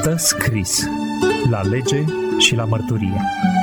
Stă scris la lege și la mărturie.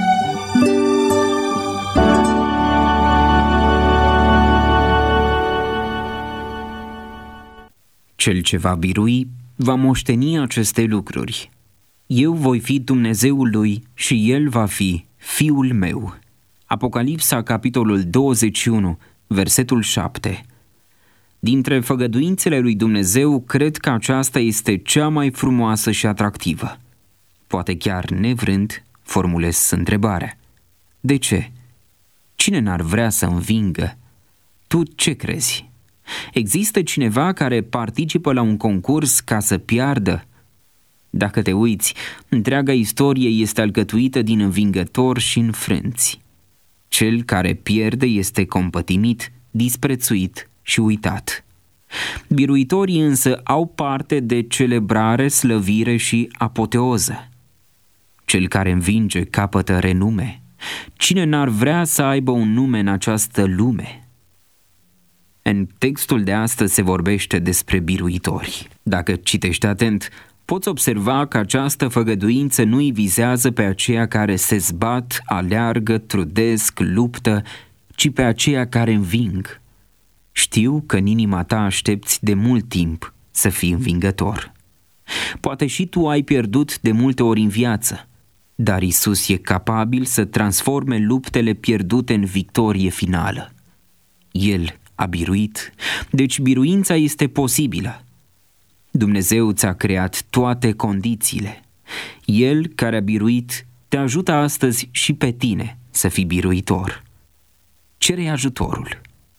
Cel ce va birui va moșteni aceste lucruri. Eu voi fi Dumnezeul lui și el va fi fiul meu. Apocalipsa, capitolul 21, versetul 7. Dintre făgăduințele lui Dumnezeu, cred că aceasta este cea mai frumoasă și atractivă. Poate chiar nevrând, formulez întrebarea. De ce? Cine n-ar vrea să învingă? Tu ce crezi? Există cineva care participă la un concurs ca să piardă? Dacă te uiți, întreaga istorie este alcătuită din învingători și înfrânți. Cel care pierde este compătimit, disprețuit și uitat. Biruitorii însă au parte de celebrare, slăvire și apoteoză. Cel care învinge capătă renume. Cine n-ar vrea să aibă un nume în această lume? În textul de astăzi se vorbește despre biruitori. Dacă citești atent, poți observa că această făgăduință nu îi vizează pe aceia care se zbat, aleargă, trudesc, luptă, ci pe aceia care înving. Știu că în inima ta aștepți de mult timp să fii învingător. Poate și tu ai pierdut de multe ori în viață, dar Iisus e capabil să transforme luptele pierdute în victorie finală. El a biruit, deci biruința este posibilă. Dumnezeu ți-a creat toate condițiile. El care a biruit te ajută astăzi și pe tine să fii biruitor. Cere ajutorul.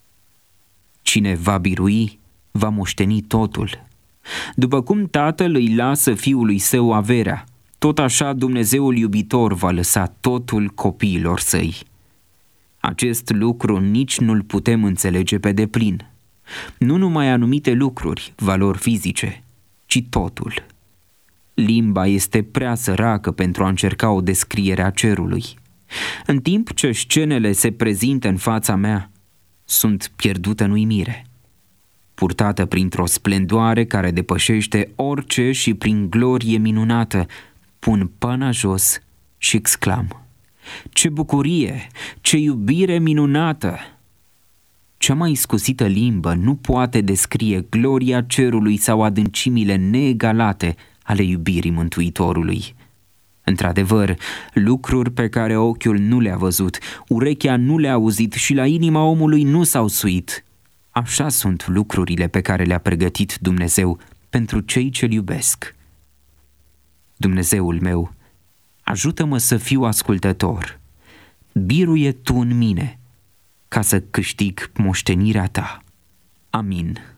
Cine va birui, va moșteni totul. După cum tatăl îi lasă fiului său averea, tot așa Dumnezeul iubitor va lăsa totul copiilor săi. Acest lucru nici nu-l putem înțelege pe deplin. Nu numai anumite lucruri, valori fizice, ci totul. Limba este prea săracă pentru a încerca o descriere a cerului. În timp ce scenele se prezintă în fața mea, sunt pierdută în uimire. Purtată printr-o splendoare care depășește orice și prin glorie minunată, pun pana jos și exclam: ce bucurie, ce iubire minunată! Cea mai iscusită limbă nu poate descrie gloria cerului sau adâncimile neegalate ale iubirii Mântuitorului. Într-adevăr, lucruri pe care ochiul nu le-a văzut, urechea nu le-a auzit și la inima omului nu s-au suit. Așa sunt lucrurile pe care le-a pregătit Dumnezeu pentru cei ce-L iubesc. Dumnezeul meu, ajută-mă să fiu ascultător. Biruie Tu în mine ca să câștig moștenirea Ta. Amin.